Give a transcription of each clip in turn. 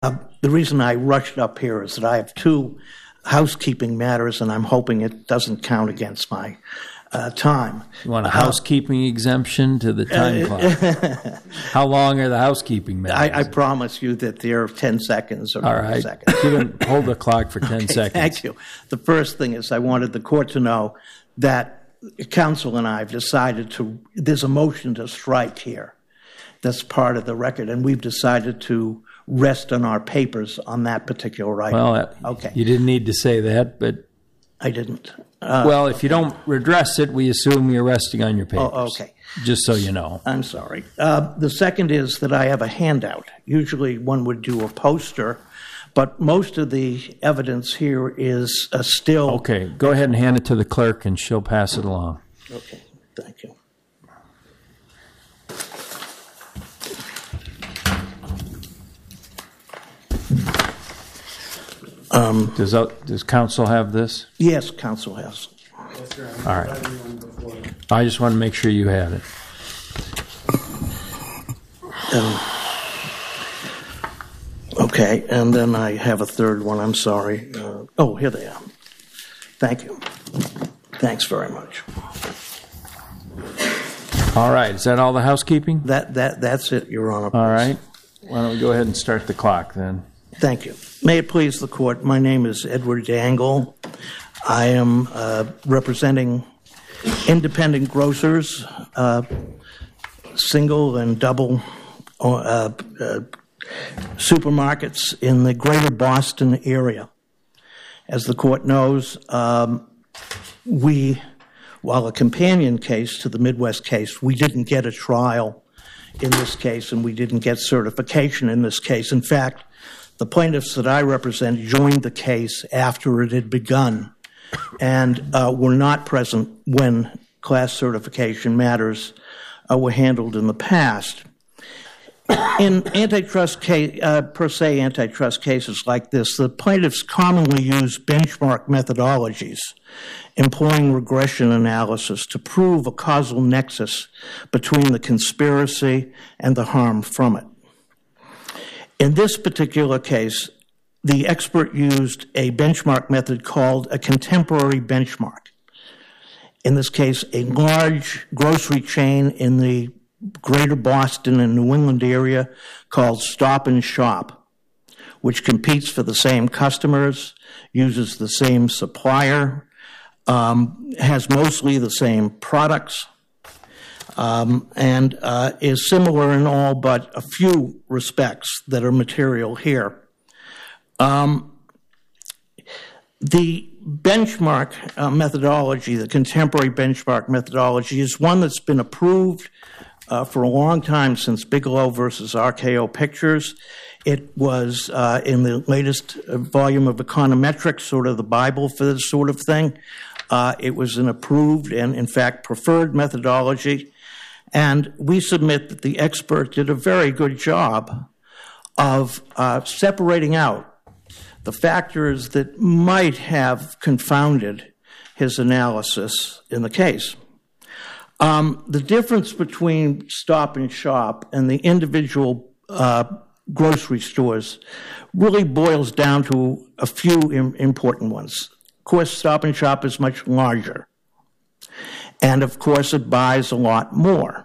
The reason I rushed up here is that I have two housekeeping matters, and I'm hoping it doesn't count against my time. You want a housekeeping exemption to the time clock? How long are the housekeeping matters? I promise you that they're 10 seconds or 20 seconds. You can hold the clock for 10 seconds. Thank you. The first thing is I wanted the court to know that counsel and I have decided there's a motion to strike here. That's part of the record, and we've decided to rest on our papers on that particular item. Well, okay. You didn't need to say that, but... I didn't. Well, if you don't redress it, we assume you're resting on your papers. Oh, okay. Just so you know. I'm sorry. The second is that I have a handout. Usually one would do a poster, but most of the evidence here is still... Okay, go ahead and hand it to the clerk, and she'll pass it along. Okay, thank you. Does counsel have this? Yes, counsel has. All right. I just want to make sure you had it. Okay, and then I have a third one. I'm sorry. Here they are. Thank you. Thanks very much. All right. Is that all the housekeeping? That's it, Your Honor. All right. Why don't we go ahead and start the clock then? Thank you. May it please the court, my name is Edward Dangle. I am representing independent grocers, single and double supermarkets in the greater Boston area. As the court knows, while a companion case to the Midwest case, we didn't get a trial in this case and we didn't get certification in this case. In fact, the plaintiffs that I represent joined the case after it had begun and were not present when class certification matters were handled in the past. In antitrust case, per se antitrust cases like this, the plaintiffs commonly use benchmark methodologies, employing regression analysis to prove a causal nexus between the conspiracy and the harm from it. In this particular case, the expert used a benchmark method called a contemporary benchmark. In this case, a large grocery chain in the greater Boston and New England area called Stop and Shop, which competes for the same customers, uses the same supplier, has mostly the same products, and is similar in all but a few respects that are material here. The benchmark methodology, the contemporary benchmark methodology, is one that's been approved for a long time, since Bigelow versus RKO Pictures. It was in the latest volume of Econometrics, sort of the Bible for this sort of thing. It was an approved and, in fact, preferred methodology. And we submit that the expert did a very good job of separating out the factors that might have confounded his analysis in the case. The difference between Stop and Shop and the individual grocery stores really boils down to a few important ones. Of course, Stop and Shop is much larger. And, of course, it buys a lot more.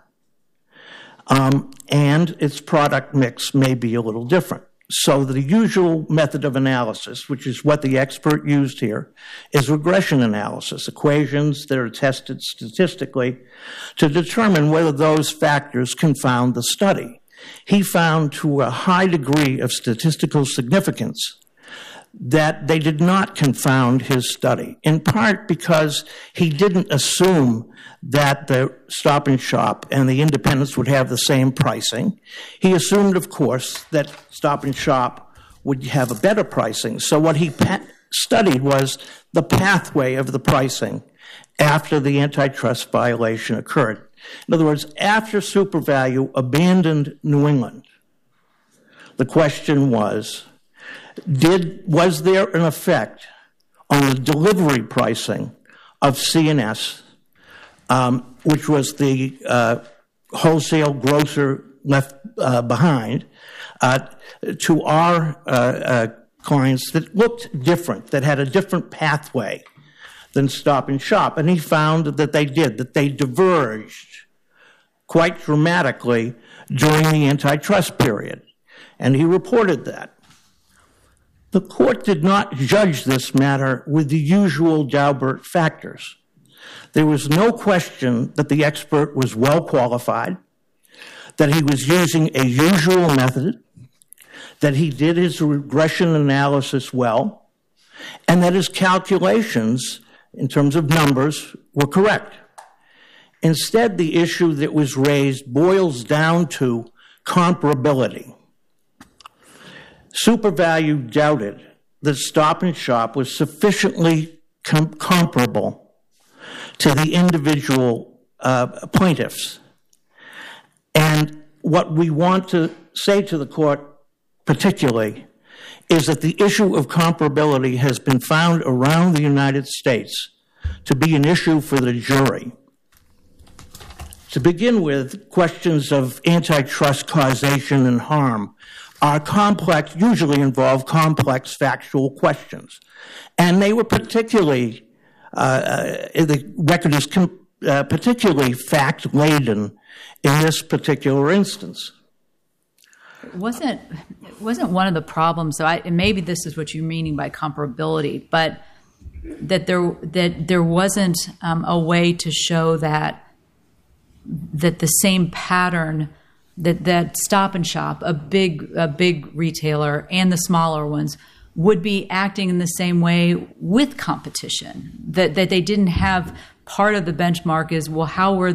And its product mix may be a little different. So the usual method of analysis, which is what the expert used here, is regression analysis, equations that are tested statistically to determine whether those factors confound the study. He found to a high degree of statistical significance that they did not confound his study, in part because he didn't assume that the Stop and Shop and the independents would have the same pricing. He assumed, of course, that Stop and Shop would have a better pricing. So what he studied was the pathway of the pricing after the antitrust violation occurred. In other words, after SuperValu abandoned New England, the question was there an effect on the delivery pricing of C&S, which was the wholesale grocer left behind, to our clients that looked different, that had a different pathway than Stop and Shop. And he found that they did, that they diverged quite dramatically during the antitrust period. And he reported that. The court did not judge this matter with the usual Daubert factors. There was no question that the expert was well qualified, that he was using a usual method, that he did his regression analysis well, and that his calculations in terms of numbers were correct. Instead, the issue that was raised boils down to comparability. SuperValue doubted that Stop and Shop was sufficiently comparable to the individual plaintiffs. And what we want to say to the court particularly is that the issue of comparability has been found around the United States to be an issue for the jury. To begin with, questions of antitrust causation and harm are complex, usually involve complex factual questions. And they were particularly, the record is particularly fact-laden in this particular instance. Wasn't one of the problems, and maybe this is what you're meaning by comparability, but that there wasn't a way to show that the same pattern that Stop and Shop, a big retailer, and the smaller ones would be acting in the same way with competition. That they didn't have part of the benchmark is, well,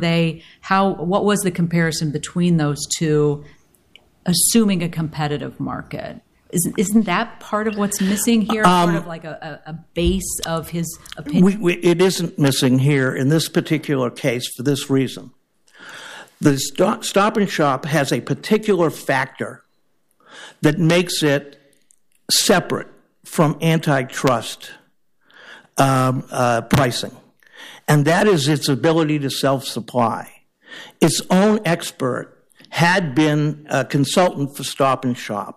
what was the comparison between those two, assuming a competitive market? Isn't that part of what's missing here? Part of like a base of his opinion? It isn't missing here in this particular case for this reason. The Stop and Shop has a particular factor that makes it separate from antitrust pricing, and that is its ability to self-supply. Its own expert had been a consultant for Stop and Shop,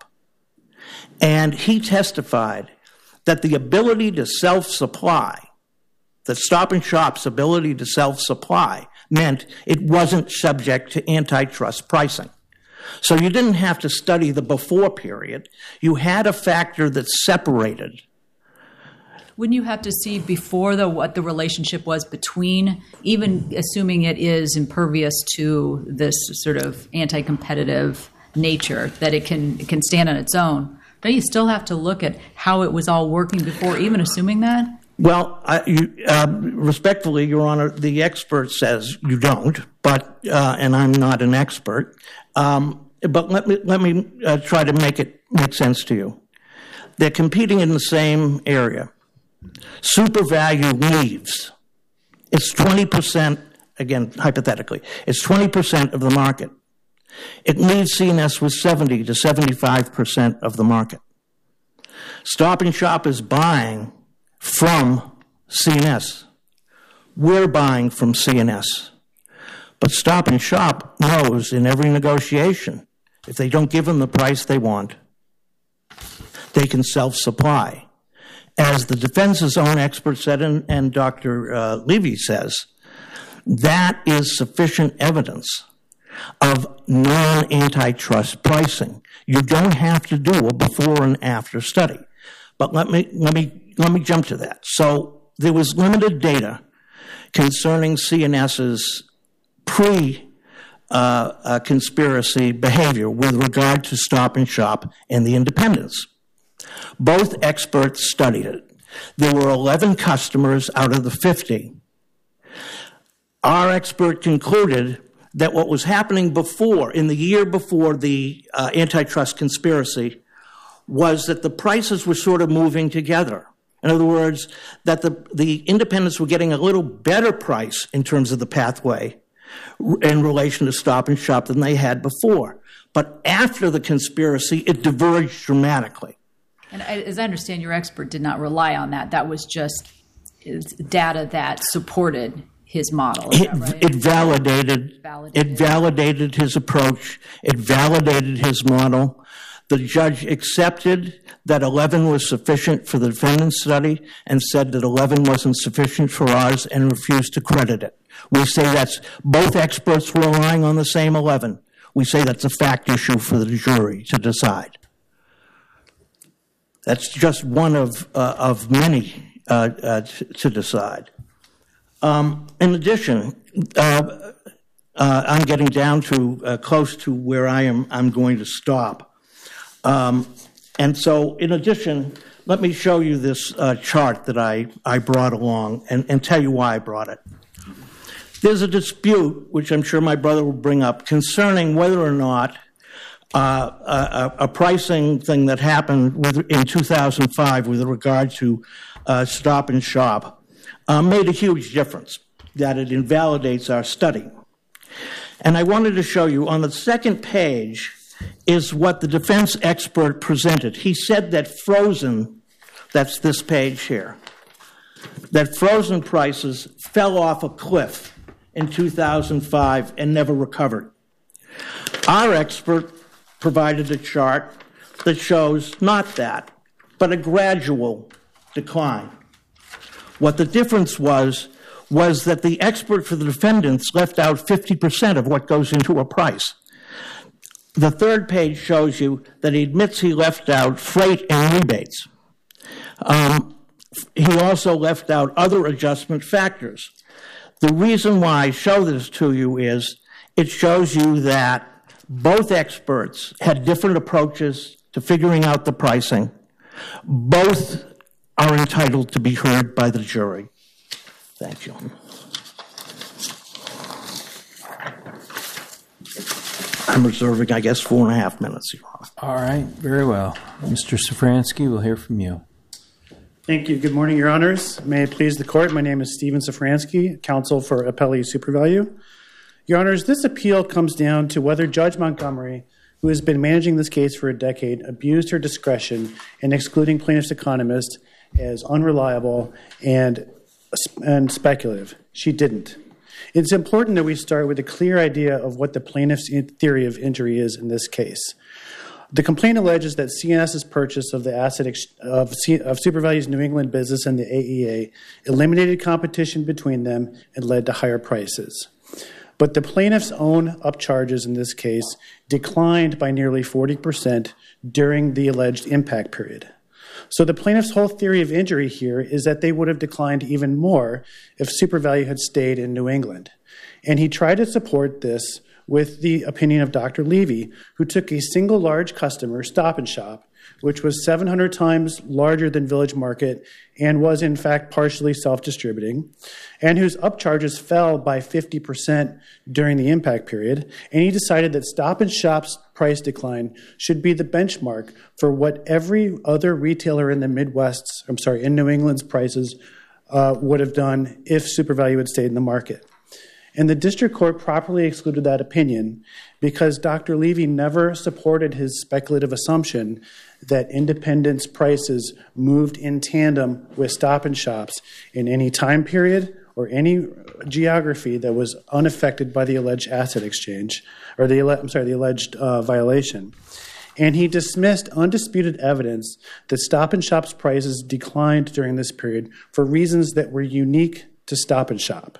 and he testified that the ability to self-supply, the Stop and Shop's ability to self-supply, meant it wasn't subject to antitrust pricing. So you didn't have to study the before period. You had a factor that separated. Wouldn't you have to see before what the relationship was between, even assuming it is impervious to this sort of anti-competitive nature, that it can stand on its own? Don't you still have to look at how it was all working before, even assuming that? Well, respectfully, Your Honor, the expert says you don't, but and I'm not an expert. But let me try to make it make sense to you. They're competing in the same area. SuperValue leaves. It's 20%, again, hypothetically, it's 20% of the market. It leaves C&S with 70 to 75% of the market. Stop and Shop is buying from C&S. We're buying from C&S. But Stop and Shop knows in every negotiation, if they don't give them the price they want, they can self-supply. As the defense's own expert said, and Dr. Levy says, that is sufficient evidence of non-antitrust pricing. You don't have to do a before and after study. But let me jump to that. So there was limited data concerning C&S's pre-conspiracy behavior with regard to Stop and Shop and the independents. Both experts studied it. There were 11 customers out of the 50. Our expert concluded that what was happening before, in the year before the antitrust conspiracy, was that the prices were sort of moving together. In other words, that the independents were getting a little better price in terms of the pathway in relation to Stop and Shop than they had before. But after the conspiracy, it diverged dramatically. And as I understand, your expert did not rely on that. That was just data that supported his model. Is that right? It validated his approach. It validated his model. The judge accepted that 11 was sufficient for the defendant's study and said that 11 wasn't sufficient for ours and refused to credit it. We say that's both experts were relying on the same 11. We say that's a fact issue for the jury to decide. That's just one of many to decide. In addition, I'm getting down to close to where I'm going to stop. And so, in addition, let me show you this chart that I brought along and tell you why I brought it. There's a dispute, which I'm sure my brother will bring up, concerning whether or not a pricing thing that happened in 2005 with regard to Stop and Shop made a huge difference, that it invalidates our study. And I wanted to show you on the second page is what the defense expert presented. He said that frozen, that's this page here, that frozen prices fell off a cliff in 2005 and never recovered. Our expert provided a chart that shows not that, but a gradual decline. What the difference was that the expert for the defendants left out 50% of what goes into a price. The third page shows you that he admits he left out freight and rebates. He also left out other adjustment factors. The reason why I show this to you is it shows you that both experts had different approaches to figuring out the pricing. Both are entitled to be heard by the jury. Thank you. I'm reserving, I guess, 4.5 minutes. All right, very well. Mr. Safransky, we'll hear from you. Thank you. Good morning, Your Honors. May it please the Court, my name is Stephen Safransky, counsel for Appellee SuperValue. Your Honors, this appeal comes down to whether Judge Montgomery, who has been managing this case for a decade, abused her discretion in excluding plaintiff's economist as unreliable and speculative. She didn't. It's important that we start with a clear idea of what the plaintiff's theory of injury is in this case. The complaint alleges that CNS's purchase of the asset of SuperValue's New England business and the AEA eliminated competition between them and led to higher prices. But the plaintiff's own upcharges in this case declined by nearly 40% during the alleged impact period. So the plaintiff's whole theory of injury here is that they would have declined even more if SuperValue had stayed in New England. And he tried to support this with the opinion of Dr. Levy, who took a single large customer, Stop and Shop, which was 700 times larger than Village Market and was in fact partially self-distributing, and whose upcharges fell by 50% during the impact period. And he decided that Stop and Shop's price decline should be the benchmark for what every other retailer in the in New England's prices would have done if SuperValue had stayed in the market. And the district court properly excluded that opinion because Dr. Levy never supported his speculative assumption that independents' prices moved in tandem with Stop and Shop's in any time period or any geography that was unaffected by the alleged asset exchange, or the alleged violation. And he dismissed undisputed evidence that Stop and Shop's prices declined during this period for reasons that were unique to Stop and Shop.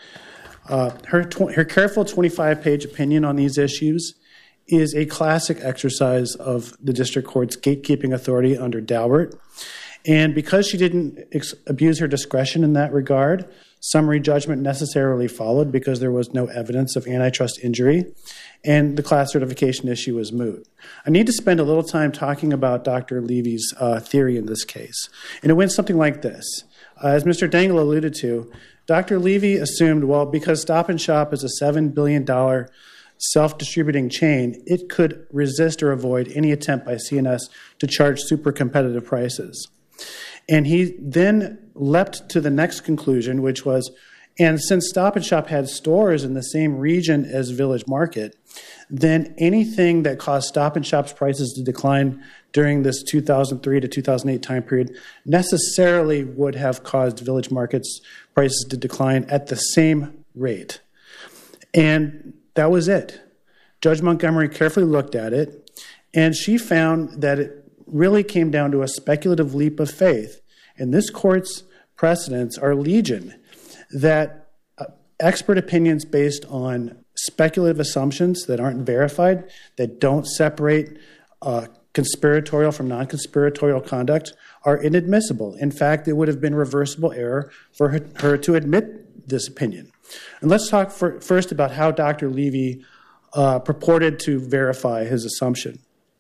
Her careful 25-page opinion on these issues is a classic exercise of the district court's gatekeeping authority under Daubert. And because she didn't abuse her discretion in that regard, summary judgment necessarily followed because there was no evidence of antitrust injury, and the class certification issue was moot. I need to spend a little time talking about Dr. Levy's theory in this case. And it went something like this. As Mr. Dangle alluded to, Dr. Levy assumed, well, because Stop and Shop is a $7 billion self-distributing chain, it could resist or avoid any attempt by CNS to charge super competitive prices. And he then leapt to the next conclusion, which was, and since Stop and Shop had stores in the same region as Village Market, then anything that caused Stop and Shop's prices to decline during this 2003 to 2008 time period necessarily would have caused Village Market's prices to decline at the same rate. And that was it. Judge Montgomery carefully looked at it And she found that it really came down to a speculative leap of faith. And this court's precedents are legion, that expert opinions based on speculative assumptions that aren't verified, that don't separate conspiratorial from non-conspiratorial conduct, are inadmissible. In fact, it would have been reversible error for her to admit this opinion. And let's talk first about how Dr. Levy purported to verify his assumption.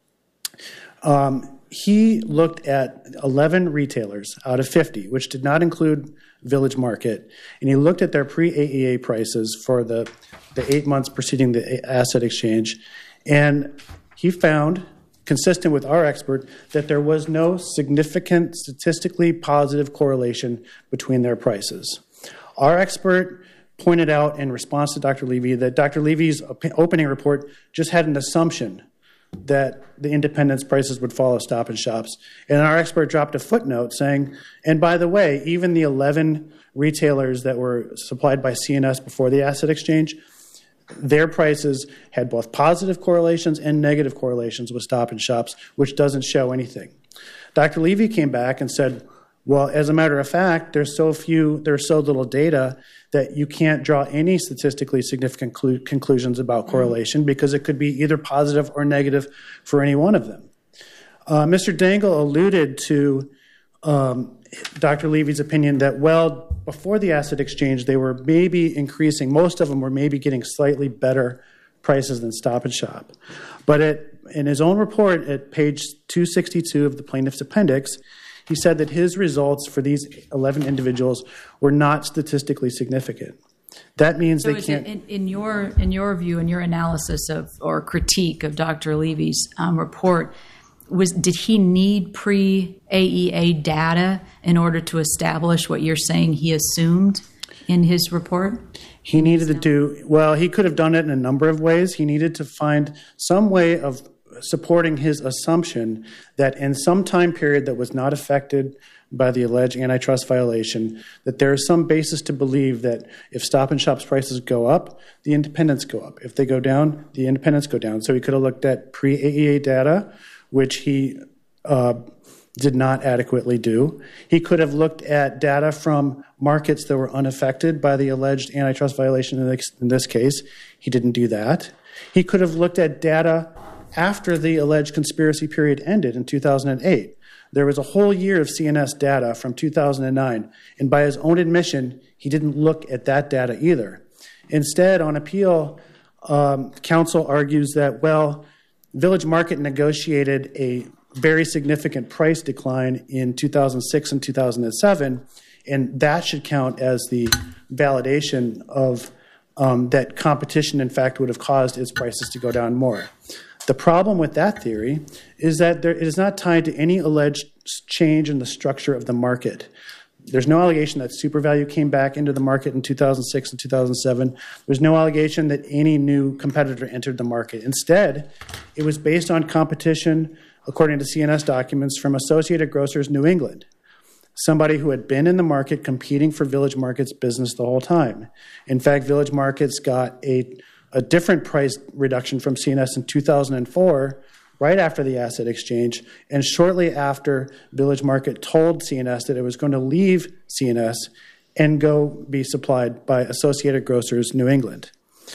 He looked at 11 retailers out of 50, which did not include Village Market, and he looked at their pre-AEA prices for the 8 months preceding the asset exchange, and he found, consistent with our expert, that there was no significant statistically positive correlation between their prices. Our expert pointed out in response to Dr. Levy that Dr. Levy's opening report just had an assumption that the independents' prices would follow Stop and Shop's. And our expert dropped a footnote saying, and by the way, even the 11 retailers that were supplied by CNS before the asset exchange, their prices had both positive correlations and negative correlations with Stop and Shop's, which doesn't show anything. Dr. Levy came back and said, well, as a matter of fact, there's so little data that you can't draw any statistically significant conclusions about correlation because it could be either positive or negative for any one of them. Mr. Dangle alluded to Dr. Levy's opinion that, well, before the asset exchange, they were maybe increasing, most of them were maybe getting slightly better prices than Stop and Shop. But in his own report at page 262 of the plaintiff's appendix, he said that his results for these 11 individuals were not statistically significant. That means they can't. In your view, in your analysis of or critique of Dr. Levy's report, did he need pre-AEA data in order to establish what you're saying he assumed in his report? He needed to do, well, he could have done it in a number of ways. He needed to find some way of supporting his assumption that in some time period that was not affected by the alleged antitrust violation, that there is some basis to believe that if Stop and Shop's prices go up, the independents go up. If they go down, the independents go down. So he could have looked at pre-AEA data, which he did not adequately do. He could have looked at data from markets that were unaffected by the alleged antitrust violation in this case. He didn't do that. He could have looked at data after the alleged conspiracy period ended in 2008. There was a whole year of CNS data from 2009, and by his own admission, he didn't look at that data either. Instead, on appeal, counsel argues that, well, Village Market negotiated a very significant price decline in 2006 and 2007, and that should count as the validation of that competition, in fact, would have caused its prices to go down more. The problem with that theory is that it is not tied to any alleged change in the structure of the market. There's no allegation that SuperValue came back into the market in 2006 and 2007. There's no allegation that any new competitor entered the market. Instead, it was based on competition, according to CNS documents, from Associated Grocers New England, somebody who had been in the market competing for Village Market's business the whole time. In fact, Village Market's got a different price reduction from CNS in 2004, right after the asset exchange, and shortly after Village Market told CNS that it was going to leave CNS and go be supplied by Associated Grocers New England.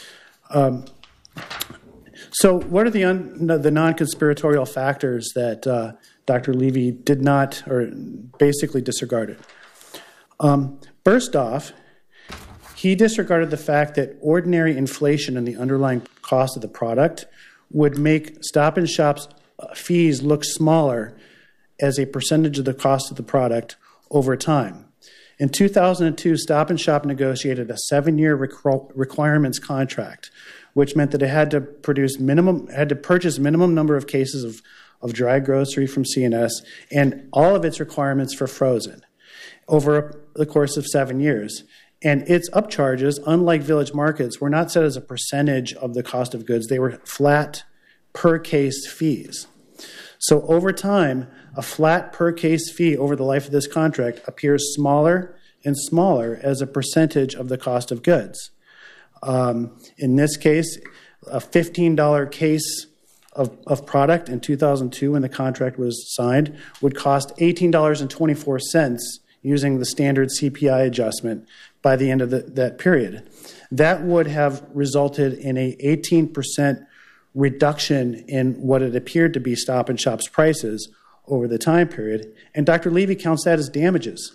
So what are the non-conspiratorial factors that Dr. Levy did not, or basically disregarded? First off, he disregarded the fact that ordinary inflation in the underlying cost of the product would make Stop and Shop's fees look smaller as a percentage of the cost of the product over time. In 2002, Stop and Shop negotiated a 7-year requirements contract, which meant that it had to purchase minimum number of cases of dry grocery from CNS and all of its requirements for frozen over the course of 7 years. And its upcharges, unlike Village Markets, were not set as a percentage of the cost of goods. They were flat per case fees. So over time, a flat per case fee over the life of this contract appears smaller and smaller as a percentage of the cost of goods. In this case, a $15 case of product in 2002 when the contract was signed would cost $18.24 using the standard CPI adjustment by the end of that period. That would have resulted in a 18% reduction in what it appeared to be Stop and Shop's prices over the time period. And Dr. Levy counts that as damages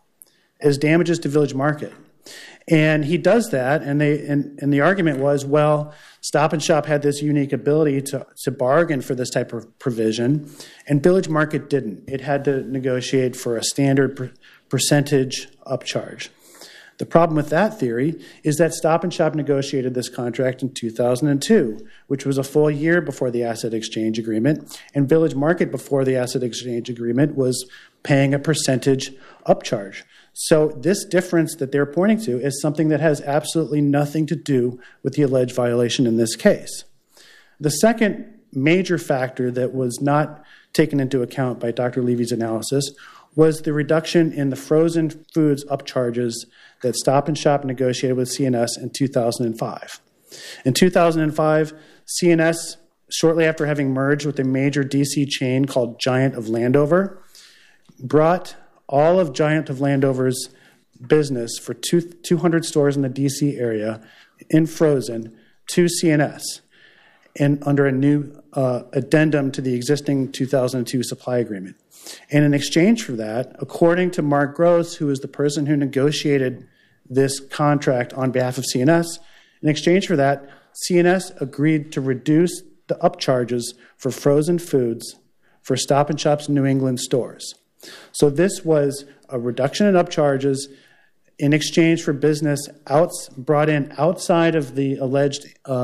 to Village Market. And he does that, and the argument was, well, Stop and Shop had this unique ability to bargain for this type of provision, and Village Market didn't. It had to negotiate for a standard percentage upcharge. The problem with that theory is that Stop and Shop negotiated this contract in 2002, which was a full year before the asset exchange agreement, and Village Market before the asset exchange agreement was paying a percentage upcharge. So this difference that they're pointing to is something that has absolutely nothing to do with the alleged violation in this case. The second major factor that was not taken into account by Dr. Levy's analysis was the reduction in the frozen foods upcharges that Stop and Shop negotiated with C&S in 2005. In 2005, C&S, shortly after having merged with a major DC chain called Giant of Landover, brought all of Giant of Landover's business for 200 stores in the DC area in frozen to C&S and under a new addendum to the existing 2002 supply agreement. And in exchange for that, according to Mark Gross, who is the person who negotiated this contract on behalf of C&S, in exchange for that, C&S agreed to reduce the upcharges for frozen foods for Stop and Shop's New England stores. So this was a reduction in upcharges in exchange for business brought in outside of the alleged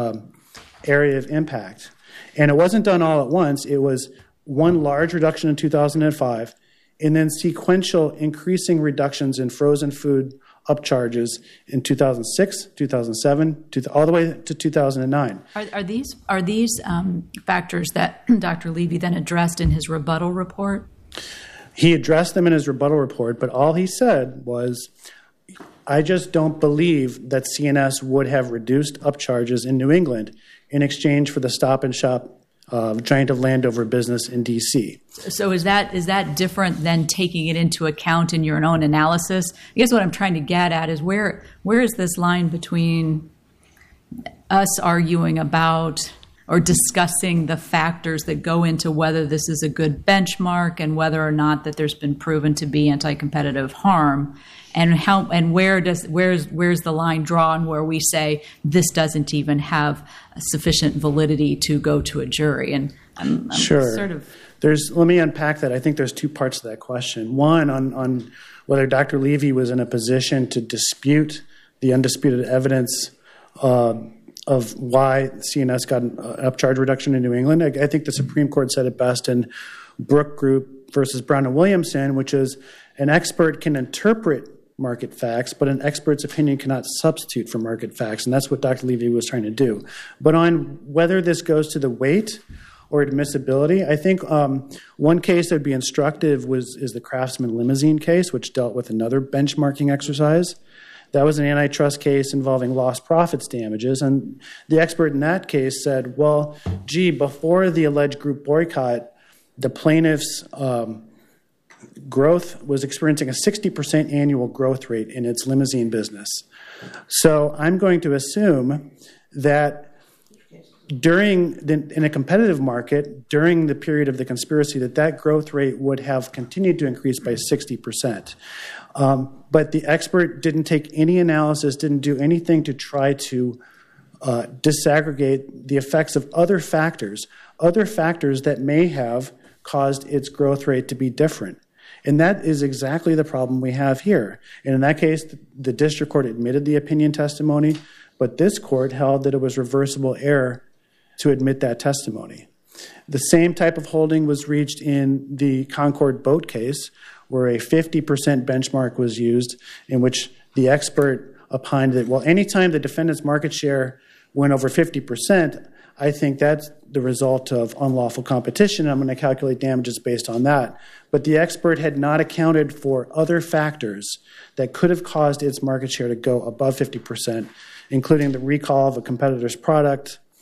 area of impact. And it wasn't done all at once. It was one large reduction in 2005 and then sequential increasing reductions in frozen food upcharges in 2006, 2007, all the way to 2009. Are these factors that Dr. Levy then addressed in his rebuttal report? He addressed them in his rebuttal report, but all he said was, I just don't believe that C&S would have reduced upcharges in New England in exchange for the Stop and Shop Giant of Landover business in D.C. So is that different than taking it into account in your own analysis? I guess what I'm trying to get at is where is this line between us arguing about or discussing the factors that go into whether this is a good benchmark and whether or not that there's been proven to be anti-competitive harm, and where's the line drawn where we say this doesn't even have sufficient validity to go to a jury? And I'm sure. sort of let me unpack that. I think there's two parts to that question. One, on whether Dr. Levy was in a position to dispute the undisputed evidence of why C&S got an upcharge reduction in New England. I think the Supreme Court said it best in Brook Group versus Brown and Williamson, which is an expert can interpret market facts, but an expert's opinion cannot substitute for market facts, and that's what Dr. Levy was trying to do. But on whether this goes to the weight or admissibility, I think one case that would be instructive is the Craftsman limousine case, which dealt with another benchmarking exercise. That was an antitrust case involving lost profits damages, and the expert in that case said, well, before the alleged group boycott, the plaintiff's growth was experiencing a 60% annual growth rate in its limousine business. So I'm going to assume that in a competitive market, during the period of the conspiracy, that growth rate would have continued to increase by 60%. But the expert didn't take any analysis, didn't do anything to try to disaggregate the effects of other factors that may have caused its growth rate to be different. And that is exactly the problem we have here. And in that case, the district court admitted the opinion testimony, but this court held that it was reversible error to admit that testimony. The same type of holding was reached in the Concord boat case, where a 50% benchmark was used, in which the expert opined that, well, anytime the defendant's market share went over 50%, I think that's the result of unlawful competition. I'm going to calculate damages based on that. But the expert had not accounted for other factors that could have caused its market share to go above 50%, including the recall of a competitor's product,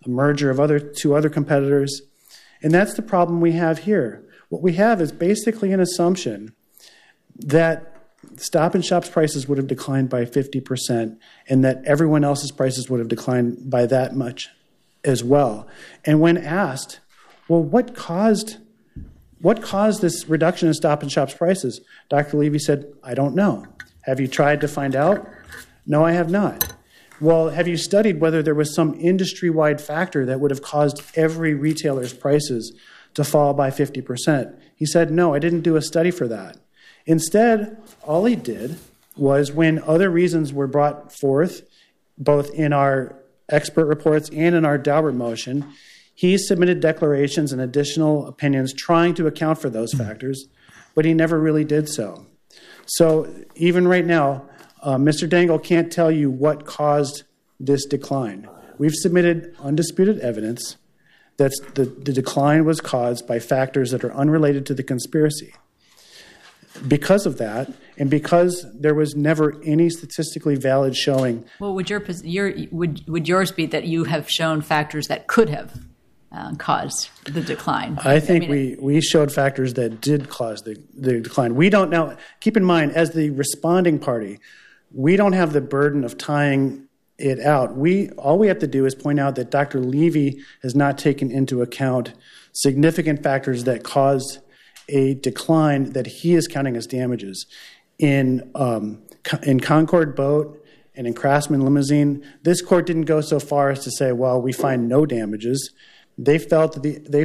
a merger of two other competitors. And that's the problem we have here. What we have is basically an assumption that Stop and Shop's prices would have declined by 50% and that everyone else's prices would have declined by that much as well. And when asked, well, what caused this reduction in Stop and Shop's prices? Dr. Levy said, I don't know. Have you tried to find out? No, I have not. Well, have you studied whether there was some industry-wide factor that would have caused every retailer's prices to fall by 50%? He said, no, I didn't do a study for that. Instead, all he did was when other reasons were brought forth, both in our expert reports and in our Daubert motion, he submitted declarations and additional opinions trying to account for those factors, but he never really did so. So even right now, Mr. Dangle can't tell you what caused this decline. We've submitted undisputed evidence that the decline was caused by factors that are unrelated to the conspiracy. Because of that, and because there was never any statistically valid showing. Well, would yours be that you have shown factors that could have caused the decline? I think we showed factors that did cause the decline. We don't now, keep in mind, as the responding party, we don't have the burden of tying it out. All we have to do is point out that Dr. Levy has not taken into account significant factors that caused a decline that he is counting as damages. In Concord Boat and in Craftsman Limousine, this court didn't go so far as to say, well, we find no damages. They felt that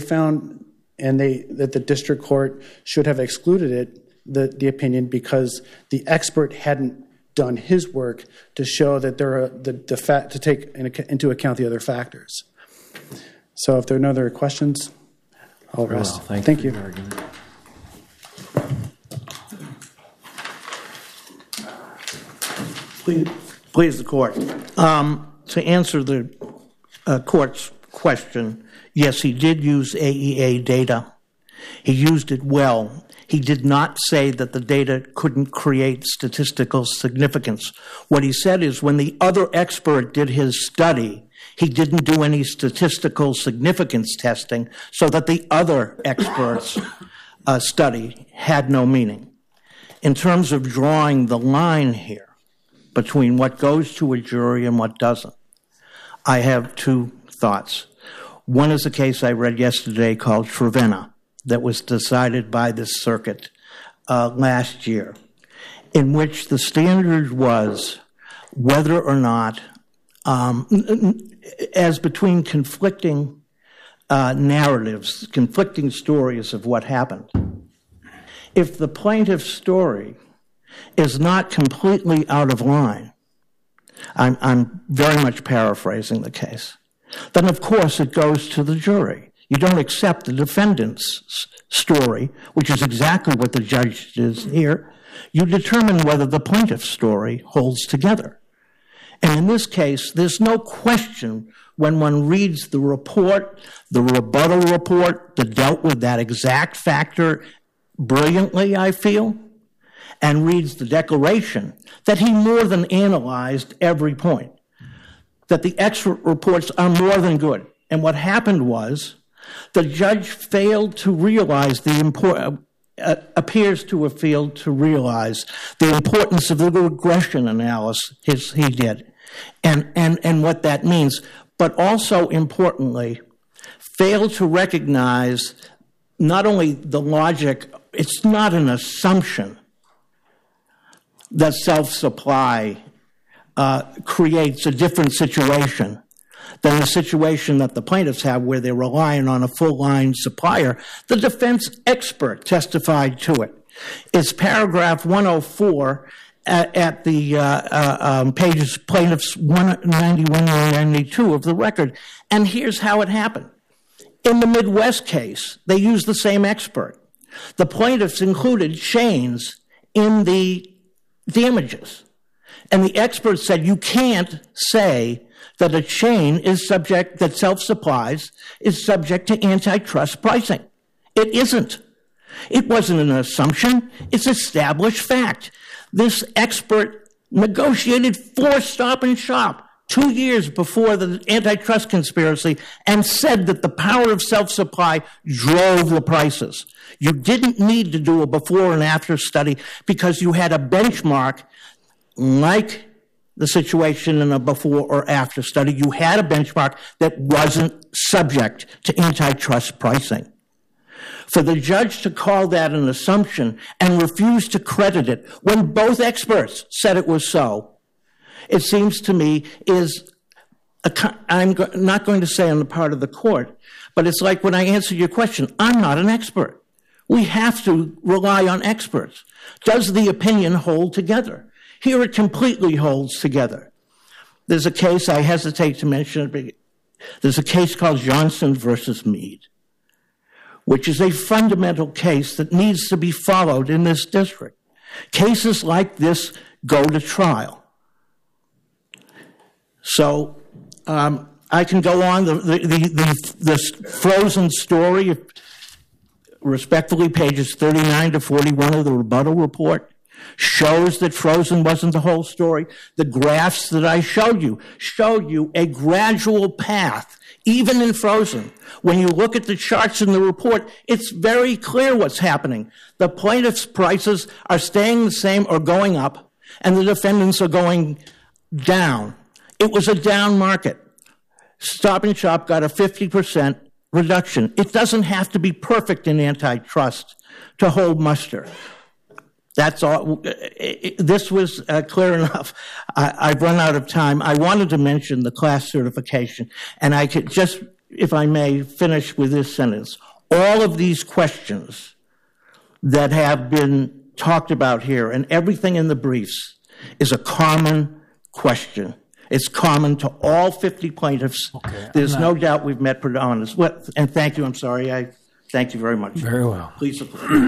that the district court should have excluded the opinion because the expert hadn't done his work to show that there are to take into account the other factors. So if there are no other questions, I'll rest. Well, thank you. Please, the court. To answer the court's question, yes, he did use AEA data. He used it well. He did not say that the data couldn't create statistical significance. What he said is when the other expert did his study, he didn't do any statistical significance testing so that the other experts' study had no meaning. In terms of drawing the line here between what goes to a jury and what doesn't, I have two thoughts. One is a case I read yesterday called Trevena that was decided by this circuit last year, in which the standard was whether or not, as between conflicting narratives, conflicting stories of what happened, if the plaintiff's story is not completely out of line, I'm very much paraphrasing the case, then of course it goes to the jury. You don't accept the defendant's story, which is exactly what the judge does here. You determine whether the plaintiff's story holds together. And in this case, there's no question when one reads the report, the rebuttal report that dealt with that exact factor brilliantly, I feel, and reads the declaration, that he more than analyzed every point, that the expert reports are more than good. And what happened was the judge failed to realize appears to have failed to realize the importance of the regression analysis he did and what that means, but also importantly, failed to recognize not only the logic, it's not an assumption that self-supply creates a different situation than the situation that the plaintiffs have where they're relying on a full-line supplier. The defense expert testified to it. It's paragraph 104 at the pages plaintiffs 191 and 92 of the record. And here's how it happened. In the Midwest case, they used the same expert. The plaintiffs included chains in the damages. And the expert said you can't say that a chain is subject, that self-supplies is subject to antitrust pricing. It isn't. It wasn't an assumption. It's established fact. This expert negotiated for Stop and Shop 2 years before the antitrust conspiracy and said that the power of self-supply drove the prices. You didn't need to do a before and after study because you had a benchmark like the situation in a before or after study. You had a benchmark that wasn't subject to antitrust pricing. For the judge to call that an assumption and refuse to credit it when both experts said it was so, it seems to me is, I'm not going to say on the part of the court, but it's like when I answer your question, I'm not an expert. We have to rely on experts. Does the opinion hold together? Here it completely holds together. There's a case, I hesitate to mention it, there's a case called Johnson versus Meade, which is a fundamental case that needs to be followed in this district. Cases like this go to trial. So I can go on. The Frozen story, respectfully, pages 39 to 41 of the rebuttal report, shows that Frozen wasn't the whole story. The graphs that I showed you a gradual path, even in Frozen. When you look at the charts in the report, it's very clear what's happening. The plaintiffs' prices are staying the same or going up, and the defendants are going down. It was a down market. Stop and Shop got a 50% reduction. It doesn't have to be perfect in antitrust to hold muster. That's all. This was clear enough. I've run out of time. I wanted to mention the class certification, and I could just, if I may, finish with this sentence. All of these questions that have been talked about here and everything in the briefs is a common question. It's common to all 50 plaintiffs. Okay, there's no doubt we've met predominance. And thank you. I'm sorry. Thank you very much. Very well. Please support.